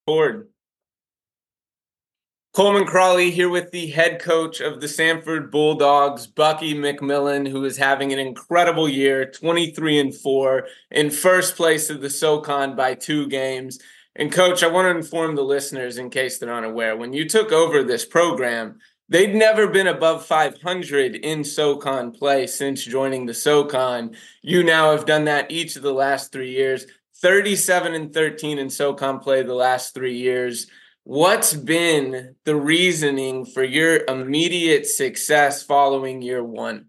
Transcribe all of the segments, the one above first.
Ford. Coleman Crawley here with the head coach of the Sanford Bulldogs, Bucky McMillan, who is having an incredible year, 23-4, in first place of the SoCon by 2 games. And coach, I want to inform the listeners in case they're unaware, when you took over this program, they'd never been above 500 in SoCon play since joining the SoCon. You now have done that each of the last 3 years, 37-13 in SoCon play the last 3 years. What's been the reasoning for your immediate success following year one?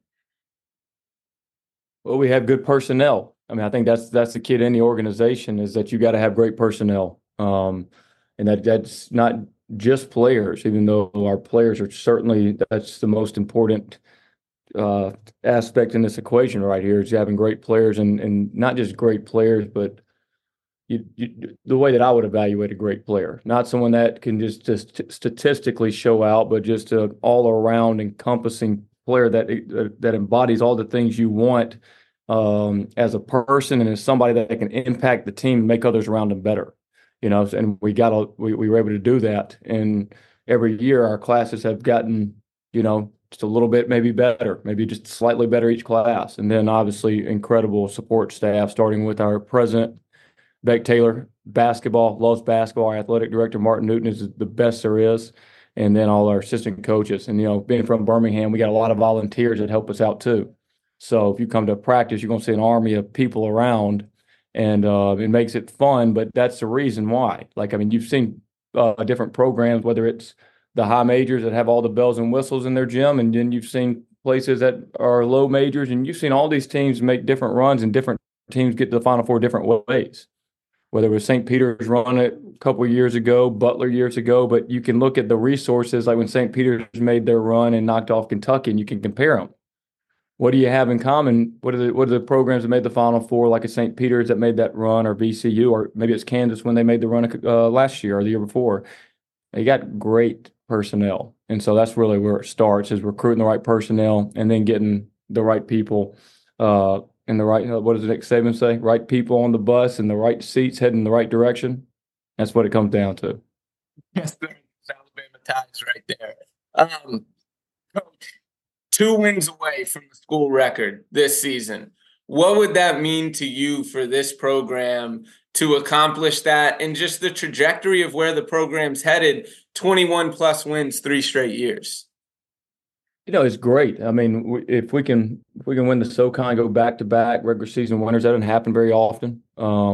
Well, we have good personnel. I mean, I think that's the key to any organization is that you got to have great personnel. And that's not just players, even though our players are certainly that's the most important aspect in this equation right here is having great players and not just great players, but the way that I would evaluate a great player, not someone that can just statistically show out, but just an all around encompassing player that embodies all the things you want as a person and as somebody that can impact the team and make others around them better. And we were able to do that. And every year our classes have gotten, just a little bit maybe better, maybe just slightly better each class. And then obviously incredible support staff, starting with our president, Beck Taylor, loves basketball. Our athletic director, Martin Newton, is the best there is. And then all our assistant coaches. And, being from Birmingham, we got a lot of volunteers that help us out too. So if you come to practice, you're going to see an army of people around, and it makes it fun. But that's the reason why. You've seen different programs, whether it's the high majors that have all the bells and whistles in their gym, and then you've seen places that are low majors, and you've seen all these teams make different runs and different teams get to the Final Four different ways, whether it was St. Peter's run it a couple of years ago, Butler years ago, but you can look at the resources like when St. Peter's made their run and knocked off Kentucky, and you can compare them. What do you have in common? What are the programs that made the Final Four, like a St. Peter's that made that run, or VCU, or maybe it's Kansas when they made the run last year or the year before? They got great personnel, and so that's really where it starts: is recruiting the right personnel and then getting the right people. And the right, what does Nick Saban say? Right people on the bus and the right seats heading in the right direction. That's what it comes down to. Yes, sir. Alabama ties right there. Coach, 2 wins away from the school record this season. What would that mean to you for this program to accomplish that and just the trajectory of where the program's headed? 21 plus wins 3 straight years. It's great. I mean, if we can win the SoCon, go back to back regular season winners, that doesn't happen very often.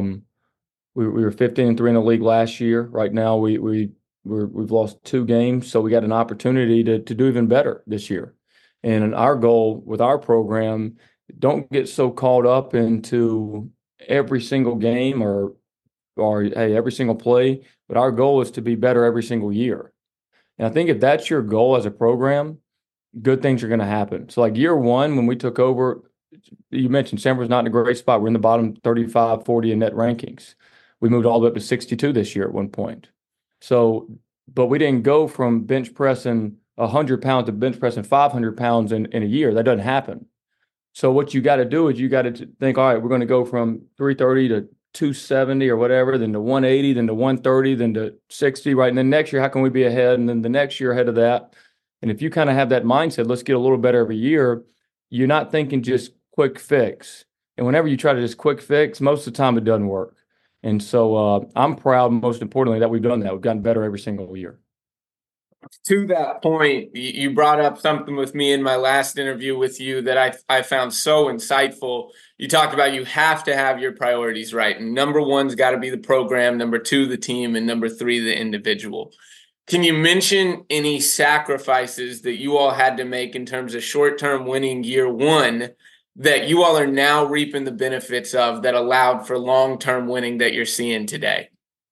We were 15-3 in the league last year. Right now, we've lost 2 games, so we got an opportunity to do even better this year. And our goal with our program, don't get so caught up into every single game or hey, every single play, but our goal is to be better every single year. And I think if that's your goal as a program, good things are going to happen. So like year one, when we took over, you mentioned Sanford's not in a great spot. We're in the bottom 35, 40 in net rankings. We moved all the way up to 62 this year at one point. So, but we didn't go from bench pressing 100 pounds to bench pressing 500 pounds in a year. That doesn't happen. So what you got to do is you got to think, all right, we're going to go from 330 to 270 or whatever, then to 180, then to 130, then to 60, right? And then next year, how can we be ahead? And then the next year ahead of that. And if you kind of have that mindset, let's get a little better every year, you're not thinking just quick fix. And whenever you try to just quick fix, most of the time it doesn't work. And so I'm proud, most importantly, that we've done that. We've gotten better every single year. To that point, you brought up something with me in my last interview with you that I found so insightful. You talked about you have to have your priorities right. And number one's got to be the program, number two, the team, and number three, the individual. Can you mention any sacrifices that you all had to make in terms of short-term winning year one that you all are now reaping the benefits of that allowed for long-term winning that you're seeing today?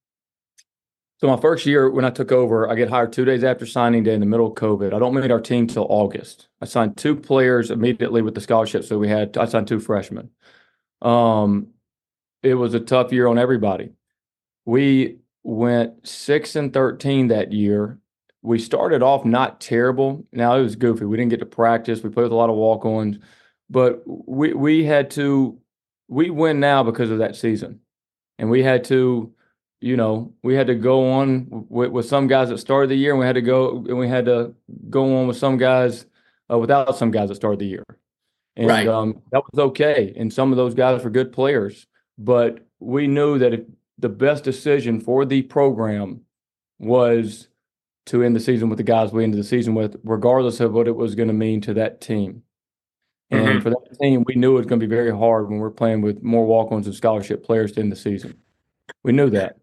So my first year when I took over, I get hired 2 days after signing day in the middle of COVID. I don't meet our team till August. I signed 2 players immediately with the scholarships that we had. I signed 2 freshmen. It was a tough year on everybody. We went 6-13 that year. We started off not terrible. Now it was goofy. We didn't get to practice. We played with a lot of walk-ons, but we win now because of that season, and we had to we had to go on with some guys that started the year, and we had to go on with some guys without some guys that started the year. And Right. that was okay. And some of those guys were good players, but we knew that if the best decision for the program was to end the season with the guys we ended the season with, regardless of what it was going to mean to that team. And Hmm. for that team, we knew it was going to be very hard when we're playing with more walk-ons and scholarship players to end the season. We knew that.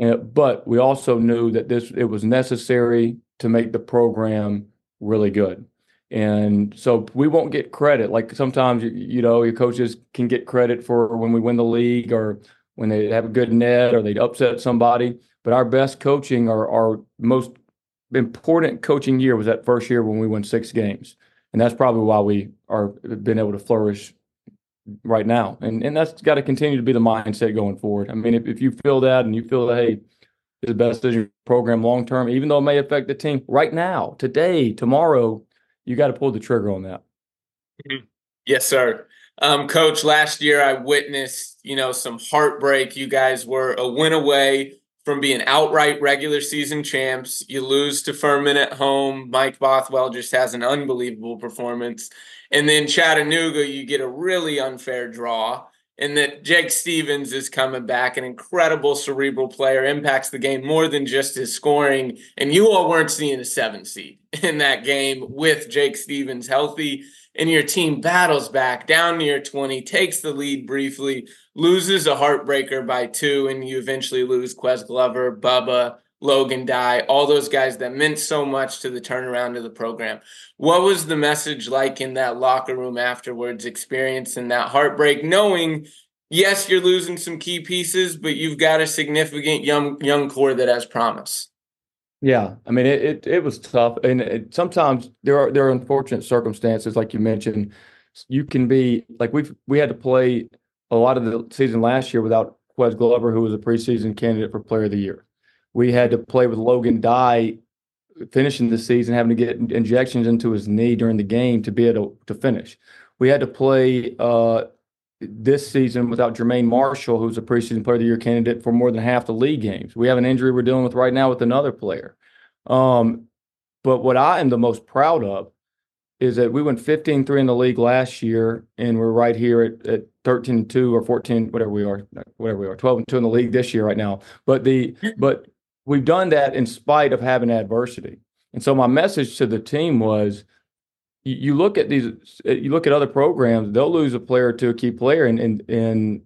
But we also knew that it was necessary to make the program really good. And so we won't get credit. Like sometimes, your coaches can get credit for when we win the league or when they have a good net or they upset somebody. But our best coaching or our most important coaching year was that first year when we won 6 games. And that's probably why we are been able to flourish right now. And that's got to continue to be the mindset going forward. I mean, if you feel that and you feel that, hey, it's the best decision program long term, even though it may affect the team right now, today, tomorrow, you got to pull the trigger on that. Mhm. Yes, sir. Coach, last year I witnessed, some heartbreak. You guys were a win away from being outright regular season champs. You lose to Furman at home. Mike Bothwell just has an unbelievable performance. And then Chattanooga, you get a really unfair draw. And that Jake Stevens is coming back, an incredible cerebral player, impacts the game more than just his scoring. And you all weren't seeing a 7 seed in that game with Jake Stevens healthy, and your team battles back down near 20, takes the lead briefly, loses a heartbreaker by 2, and you eventually lose Quez Glover, Bubba, Logan Dye, all those guys that meant so much to the turnaround of the program. What was the message like in that locker room afterwards, experiencing that heartbreak, knowing, yes, you're losing some key pieces, but you've got a significant young core that has promise? Yeah, I mean it was tough, and sometimes there are unfortunate circumstances, like you mentioned. You can be like we had to play a lot of the season last year without Quez Glover, who was a preseason candidate for Player of the Year. We had to play with Logan Dye finishing the season, having to get injections into his knee during the game to be able to finish. We had to play this season without Jermaine Marshall, who's a preseason Player of the Year candidate for more than half the league games. We have an injury we're dealing with right now with another player. Um, but what I am the most proud of is that we went 15-3 in the league last year, and we're right here at 13-2 or 14, whatever we are, 12-2 in the league this year right now. But we've done that in spite of having adversity. And so my message to the team was, you look at other programs, they'll lose a player to a key player, and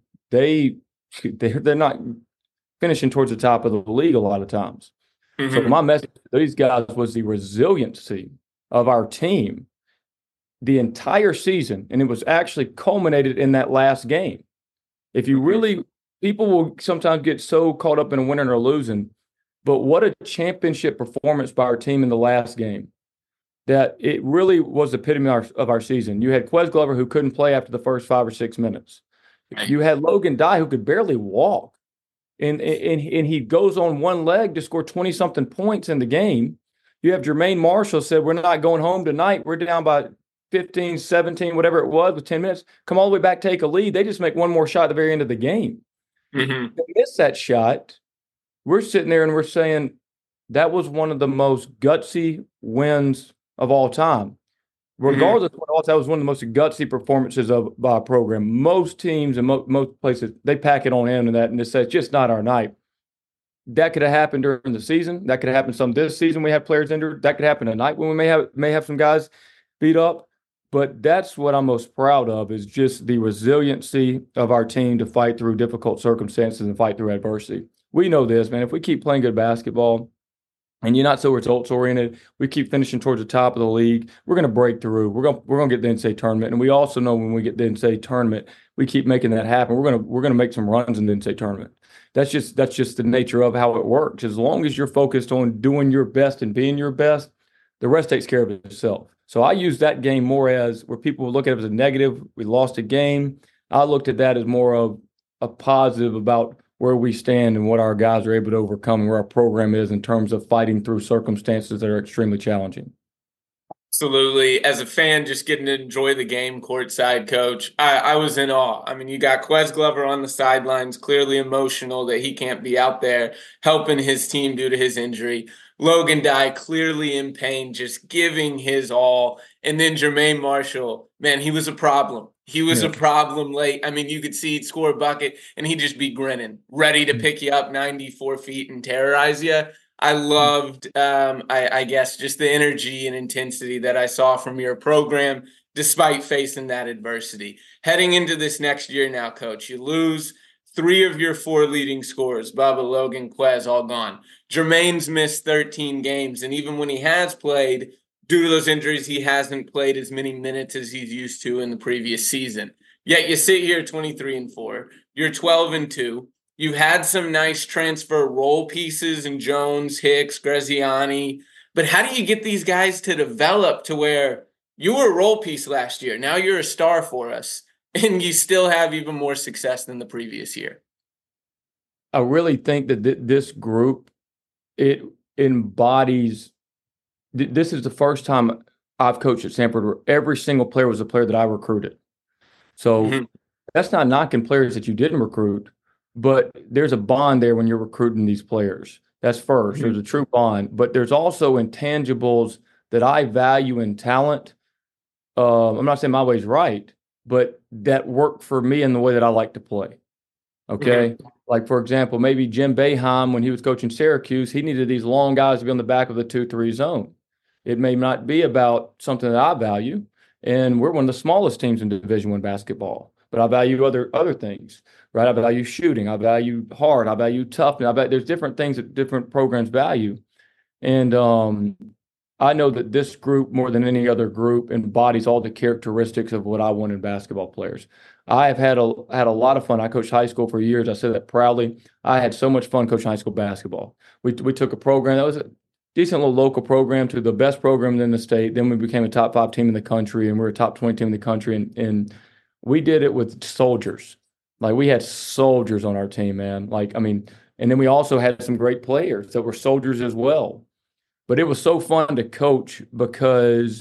they're not finishing towards the top of the league a lot of times. So Mm-hmm. my message to these guys was the resiliency of our team the entire season, and it was actually culminated in that last game. If you really, people will sometimes get so caught up in a winning or losing, but what a championship performance by our team in the last game. That it really was the epitome of our season. You had Quez Glover, who couldn't play after the first 5 or 6 minutes. You had Logan Dye, who could barely walk. And he goes on one leg to score 20-something points in the game. You have Jermaine Marshall said, we're not going home tonight. We're down by 15, 17, whatever it was with 10 minutes. Come all the way back, take a lead. They just make one more shot at the very end of the game. Mm-hmm. They miss that shot. We're sitting there and we're saying that was one of the most gutsy wins of all time. Mm-hmm. Regardless of what else, that was one of the most gutsy performances by a program. Most teams and most places, they pack it on into that and just say, it's just not our night. That could have happened during the season. That could have happened some this season. We have players injured. That could happen tonight when we may have some guys beat up. But that's what I'm most proud of is just the resiliency of our team to fight through difficult circumstances and fight through adversity. We know this, man. If we keep playing good basketball, and you're not so results oriented, we keep finishing towards the top of the league, we're going to break through. We're going to get the NCAA tournament, and we also know when we get the NCAA tournament, we keep making that happen. We're going to make some runs in the NCAA tournament. That's just the nature of how it works. As long as you're focused on doing your best and being your best, the rest takes care of itself. So I use that game more as where people would look at it as a negative. We lost a game. I looked at that as more of a positive about where we stand and what our guys are able to overcome and where our program is in terms of fighting through circumstances that are extremely challenging. Absolutely. As a fan, just getting to enjoy the game courtside, coach, I was in awe. I mean, you got Quez Glover on the sidelines, clearly emotional that he can't be out there helping his team due to his injury. Logan Dye clearly in pain, just giving his all. And then Jermaine Marshall, man, he was a problem. He was Yeah. a problem late. I mean, you could see he'd score a bucket and he'd just be grinning, ready to pick you up 94 feet and terrorize you. I loved, I guess, just the energy and intensity that I saw from your program, despite facing that adversity. Heading into this next year now, coach, you lose three of your four leading scorers, Bubba, Logan, Quez, all gone. Jermaine's missed 13 games, and even when he has played, due to those injuries, he hasn't played as many minutes as he's used to in the previous season. Yet you sit here 23-4, you're 12-2. You've had some nice transfer role pieces in Jones, Hicks, Graziani, but how do you get these guys to develop to where you were a role piece last year? Now you're a star for us, and you still have even more success than the previous year. I really think that this group, it embodies. This is the first time I've coached at Sanford where every single player was a player that I recruited. So that's not knocking players that you didn't recruit, but there's a bond there when you're recruiting these players. That's first. There's a true bond, but there's also intangibles that I value in talent. I'm not saying my way's right, but that work for me in the way that I like to play. Okay. Like, for example, maybe Jim Boeheim, when he was coaching Syracuse, he needed these long guys to be on the back of the 2-3 zone. It may not be about something that I value, and we're one of the smallest teams in Division I basketball. But I value other things, right? I value shooting. I value hard. I value toughness. There's different things that different programs value, and I know that this group, more than any other group, embodies all the characteristics of what I want in basketball players. I have had a lot of fun. I coached high school for years. I say that proudly. I had so much fun coaching high school basketball. We took a program that was a decent little local program to the best program in the state. Then we became a top 5 team in the country, and we're a top 20 team in the country. And we did it with soldiers. Like, we had soldiers on our team, man. Like, I mean, and then we also had some great players that were soldiers as well. But it was so fun to coach because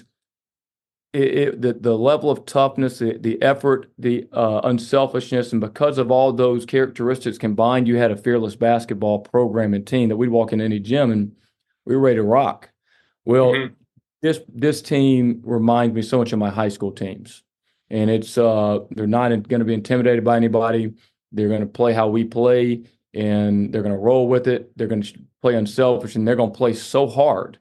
the level of toughness, the effort, the unselfishness, and because of all those characteristics combined, you had a fearless basketball program and team that we'd walk in any gym and we were ready to rock. Well, this team reminds me so much of my high school teams, and it's they're not going to be intimidated by anybody. They're going to play how we play, and they're going to roll with it. They're going to play unselfish, and they're going to play so hard.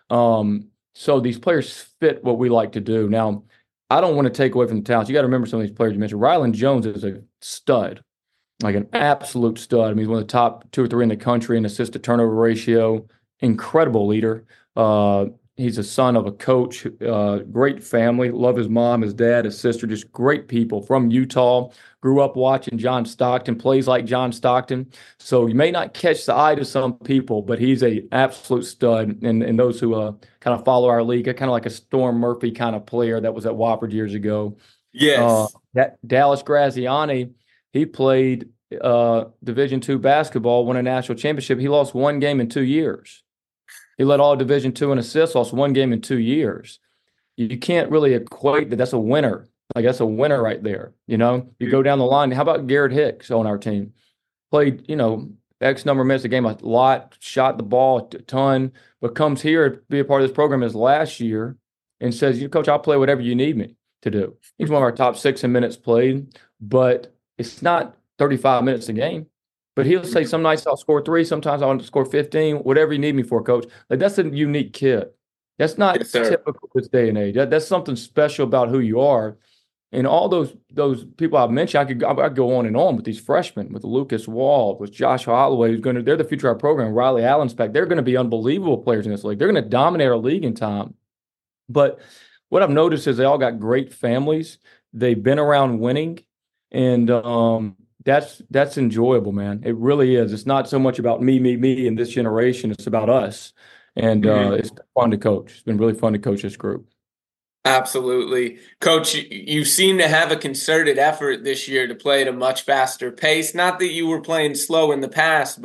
So these players fit what we like to do. Now, I don't want to take away from the talents. You got to remember some of these players you mentioned. Rylan Jones is a stud, like an absolute stud. I mean, he's one of the top 2 or 3 in the country in assist to turnover ratio. Incredible leader. He's a son of a coach, great family, love his mom, his dad, his sister, just great people from Utah. Grew up watching John Stockton, plays like John Stockton. So you may not catch the eye to some people, but he's a absolute stud. And those who kind of follow our league, kind of like a Storm Murphy kind of player that was at Wofford years ago. Yes. Dallas Graziani, he played Division II basketball, won a national championship. He lost 1 game in 2 years. He led all Division II in assists, lost 1 game in 2 years. You can't really equate that. That's a winner. Like, that's a winner right there. You know, you go down the line. How about Garrett Hicks on our team? Played, X number of minutes a game, a lot, shot the ball a ton, but comes here to be a part of this program as last year and says, Coach, I'll play whatever you need me to do. He's one of our top 6 in minutes played, but it's not 35 minutes a game. But he'll say some nights I'll score 3, sometimes I want to score 15, whatever you need me for, Coach. Like, that's a unique kid. That's not typical this day and age. That's something special about who you are. And all those people I've mentioned, I could go on and on with these freshmen, with Lucas Wall, with Josh Holloway, they're the future of our program. Riley Allen's back. They're going to be unbelievable players in this league. They're going to dominate our league in time. But what I've noticed is they all got great families. They've been around winning, and that's enjoyable, man. It really is. It's not so much about me, and this generation. It's about us. And it's been fun to coach. It's been really fun to coach this group. Absolutely. Coach, you seem to have a concerted effort this year to play at a much faster pace. Not that you were playing slow in the past, but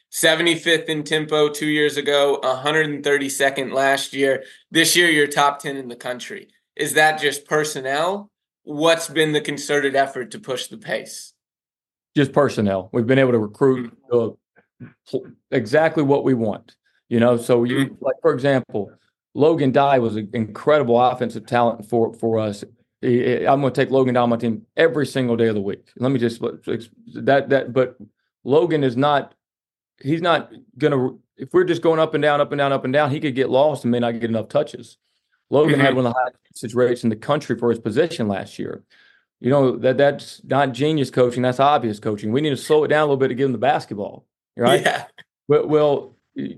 75th in tempo 2 years ago, 132nd last year. This year, you're top 10 in the country. Is that just personnel? What's been the concerted effort to push the pace? Just personnel. We've been able to recruit exactly what we want. So like, for example, Logan Dye was an incredible offensive talent for us. I'm going to take Logan Dye on my team every single day of the week. Let me just but Logan is not. He's not going to. If we're just going up and down, up and down, up and down, he could get lost and may not get enough touches. Logan had one of the highest usage rates in the country for his position last year. That's not genius coaching. That's obvious coaching. We need to slow it down a little bit to give him the basketball, right? Yeah. Well,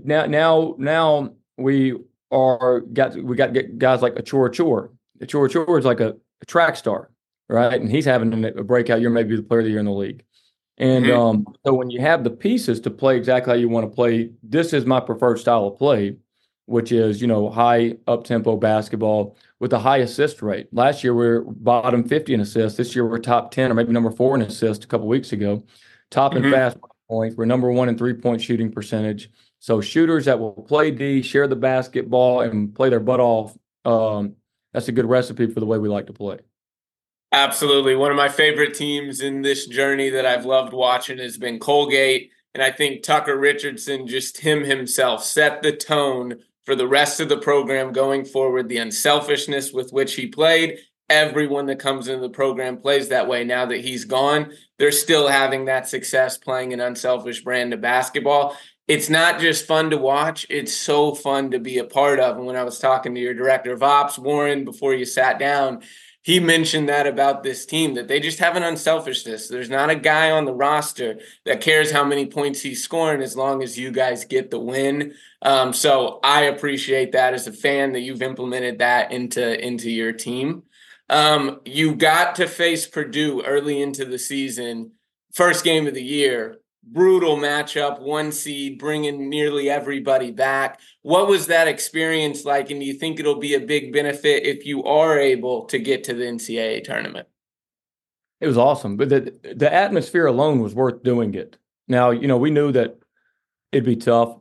now we got to get guys like Achor Achor. Achor Achor is like a track star, right? And he's having a breakout year, maybe the player of the year in the league. And so when you have the pieces to play exactly how you want to play, this is my preferred style of play, which is, high up-tempo basketball with a high assist rate. Last year, we were bottom 50 in assists. This year, we're top 10 or maybe number 4 in assists a couple of weeks ago. Top in fast points. We're number 1 in three-point shooting percentage. So shooters that will play D, share the basketball, and play their butt off, that's a good recipe for the way we like to play. Absolutely. One of my favorite teams in this journey that I've loved watching has been Colgate. And I think Tucker Richardson, just himself, set the tone for the rest of the program going forward. The unselfishness with which he played. Everyone that comes into the program plays that way now that he's gone. They're still having that success playing an unselfish brand of basketball. It's not just fun to watch. It's so fun to be a part of. And when I was talking to your director of ops, Warren, before you sat down, he mentioned that about this team, that they just have an unselfishness. There's not a guy on the roster that cares how many points he's scoring as long as you guys get the win. So I appreciate that as a fan that you've implemented that into your team. You got to face Purdue early into the season, first game of the year. Brutal matchup, 1 seed, bringing nearly everybody back. What was that experience like, and do you think it'll be a big benefit if you are able to get to the NCAA tournament? It was awesome, but the atmosphere alone was worth doing it. Now, we knew that it'd be tough.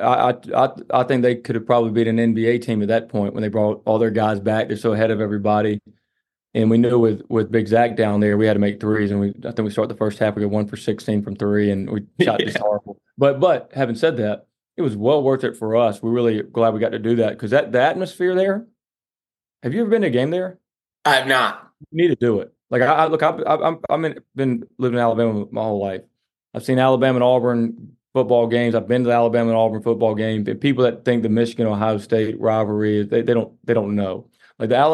I think they could have probably beat an NBA team at that point when they brought all their guys back. They're so ahead of everybody. And we knew with Big Zach down there, we had to make threes. And I think we started the first half, we got 1 for 16 from 3, and we shot just horrible. But having said that, it was well worth it for us. We're really glad we got to do that because the atmosphere there. Have you ever been to a game there? I have not. You need to do it. Like I've been living in Alabama my whole life. I've seen Alabama and Auburn football games. I've been to the Alabama and Auburn football game. And people that think the Michigan-Ohio State rivalry, they don't know. Like the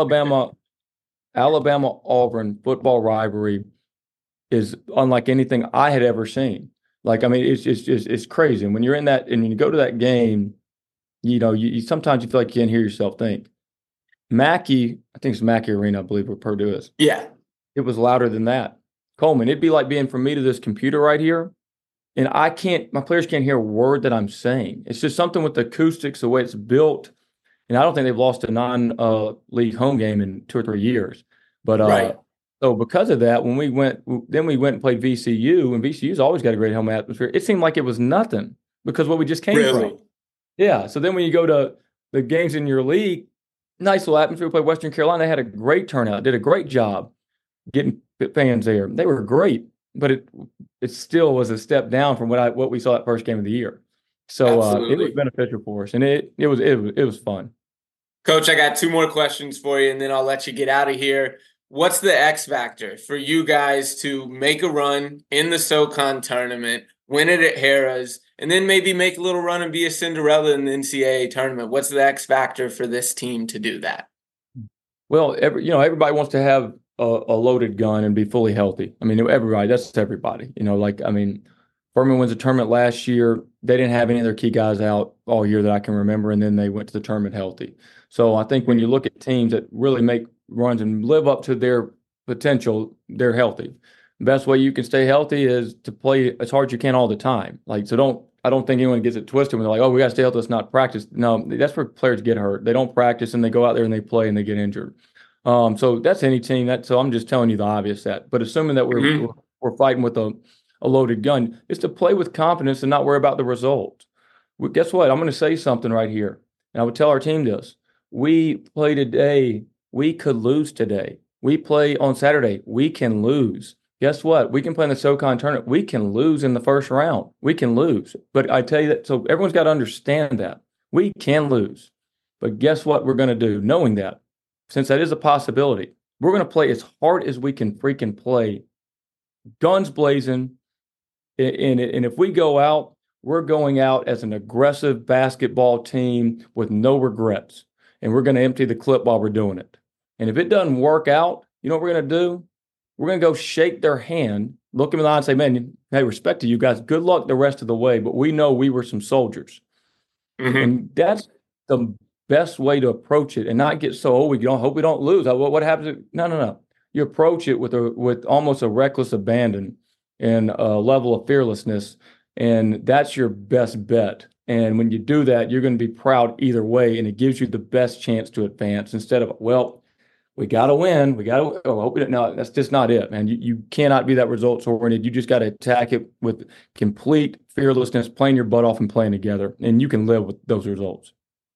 Alabama-Auburn football rivalry is unlike anything I had ever seen. Like, I mean, it's crazy. And when you're in that and you go to that game, you sometimes you feel like you can't hear yourself think. Mackey, I think it's Mackey Arena, I believe, where Purdue is. Yeah. It was louder than that. Coleman, it'd be like being from me to this computer right here. And my players can't hear a word that I'm saying. It's just something with the acoustics, the way it's built. And I don't think they've lost a non-league home game in 2 or 3 years. But right. So because of that, when we went and played VCU, and VCU's always got a great home atmosphere, it seemed like it was nothing because what we just came from. Yeah. So then when you go to the games in your league, nice little atmosphere. We played Western Carolina. They had a great turnout, did a great job getting fans there. They were great, but it still was a step down from what we saw that first game of the year. So it was beneficial for us, and it was fun. Coach, I got 2 more questions for you, and then I'll let you get out of here. What's the X factor for you guys to make a run in the SoCon tournament, win it at Harrah's, and then maybe make a little run and be a Cinderella in the NCAA tournament? What's the X factor for this team to do that? Well, everybody wants to have a loaded gun and be fully healthy. I mean, that's everybody. Furman wins a tournament last year. They didn't have any of their key guys out all year that I can remember, and then they went to the tournament healthy. So I think when you look at teams that really make runs and live up to their potential, they're healthy. The best way you can stay healthy is to play as hard as you can all the time. I don't think anyone gets it twisted when they're like, oh, we got to stay healthy, let's not practice. No, that's where players get hurt. They don't practice and they go out there and they play and they get injured. So that's any team. So I'm just telling you the obvious that. But assuming that we're fighting with a a loaded gun. It's to play with confidence and not worry about the result. Guess what? I'm going to say something right here. And I would tell our team this. We play today. We could lose today. We play on Saturday. We can lose. Guess what? We can play in the SoCon tournament. We can lose in the first round. We can lose. But I tell you that, so everyone's got to understand that. We can lose. But guess what we're going to do? Knowing that, since that is a possibility, we're going to play as hard as we can freaking play, guns blazing. And if we go out, we're going out as an aggressive basketball team with no regrets. And we're going to empty the clip while we're doing it. And if it doesn't work out, you know what we're going to do? We're going to go shake their hand, look them in the eye and say, man, hey, respect to you guys. Good luck the rest of the way. But we know we were some soldiers. Mm-hmm. And that's the best way to approach it and not get so, we don't hope we don't lose. What happens? No. You approach it with almost a reckless abandon and a level of fearlessness. And that's your best bet. And when you do that, you're going to be proud either way. And it gives you the best chance to advance instead of, well, we got to win. We got to, hope we don't. No, that's just not it, man. You cannot be that results oriented. You just got to attack it with complete fearlessness, playing your butt off and playing together. And you can live with those results.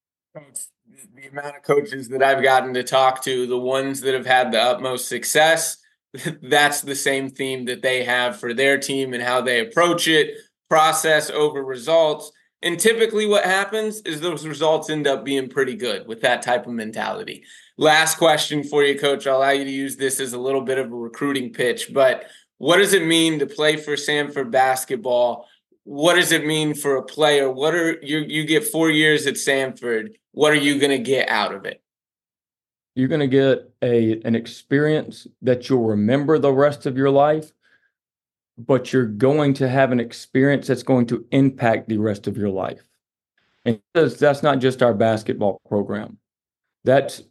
The amount of coaches that I've gotten to talk to, the ones that have had the utmost success, that's the same theme that they have for their team and how they approach it, process over results. And typically what happens is those results end up being pretty good with that type of mentality. Last question for you, Coach. I'll allow you to use this as a little bit of a recruiting pitch, but what does it mean to play for Samford basketball? What does it mean for a player? What are you get 4 years at Samford? What are you going to get out of it? You're going to get an experience that you'll remember the rest of your life, but you're going to have an experience that's going to impact the rest of your life. And that's not just our basketball program. That's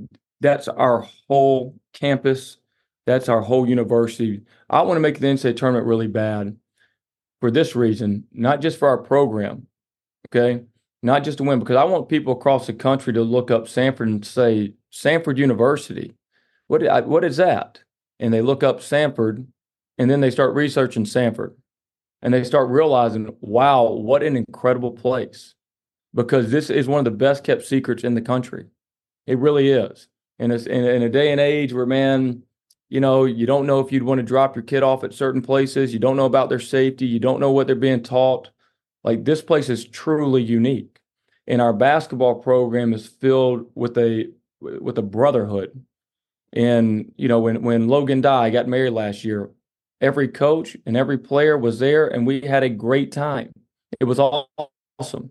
our whole campus. That's our whole university. I want to make the NCAA tournament really bad for this reason, not just for our program, okay? Not just to win, because I want people across the country to look up Samford and say, Samford University, what is that? And they look up Samford, and then they start researching Samford. And they start realizing, wow, what an incredible place. Because this is one of the best kept secrets in the country. It really is. And it's in a day and age where, man, you know, you don't know if you'd want to drop your kid off at certain places. You don't know about their safety. You don't know what they're being taught. Like, this place is truly unique. And our basketball program is filled with a brotherhood. And, you know, when Logan Dye got married last year, every coach and every player was there, and we had a great time. It was awesome.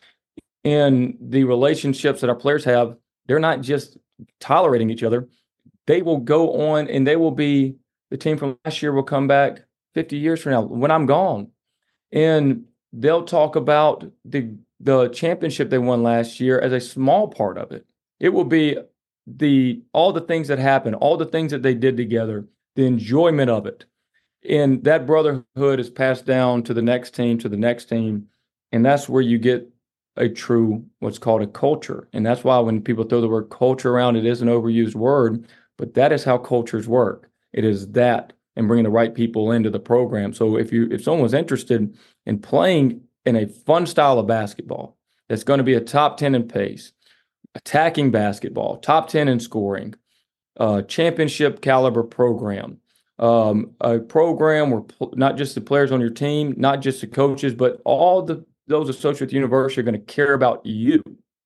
And the relationships that our players have, they're not just tolerating each other. They will go on, and they will be, the team from last year will come back 50 years from now when I'm gone. And they'll talk about the championship they won last year as a small part of it. It will be all the things that happened, all the things that they did together, the enjoyment of it. And that brotherhood is passed down to the next team, to the next team. And that's where you get a true, what's called a culture. And that's why when people throw the word culture around, it is an overused word, but that is how cultures work. It is that and bringing the right people into the program. So if someone was interested in playing in a fun style of basketball, that's going to be a top 10 in pace, attacking basketball, top 10 in scoring, championship caliber program, a program where not just the players on your team, not just the coaches, but all those associated with the university are going to care about you,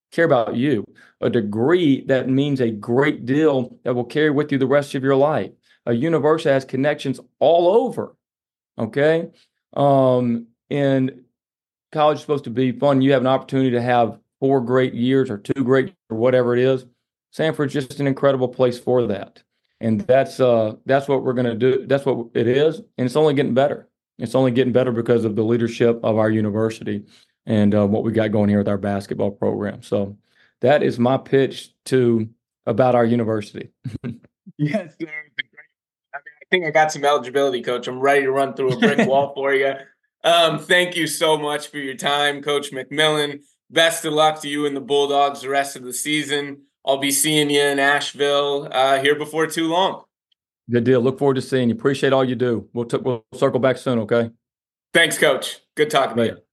a degree that means a great deal that will carry with you the rest of your life. A university has connections all over, okay? And college is supposed to be fun. You have an opportunity to have 4 great years or 2 great, or whatever it is. Samford's just an incredible place for that. And that's what we're going to do. That's what it is. And it's only getting better. It's only getting better because of the leadership of our university and what we got going here with our basketball program. So that is my pitch about our university. Yes, sir. I think I got some eligibility, Coach. I'm ready to run through a brick wall for you. Thank you so much for your time, Coach McMillan. Best of luck to you and the Bulldogs the rest of the season. I'll be seeing you in Asheville here before too long. Good deal. Look forward to seeing you. Appreciate all you do. We'll circle back soon. Okay. Thanks, Coach. Good talking to you.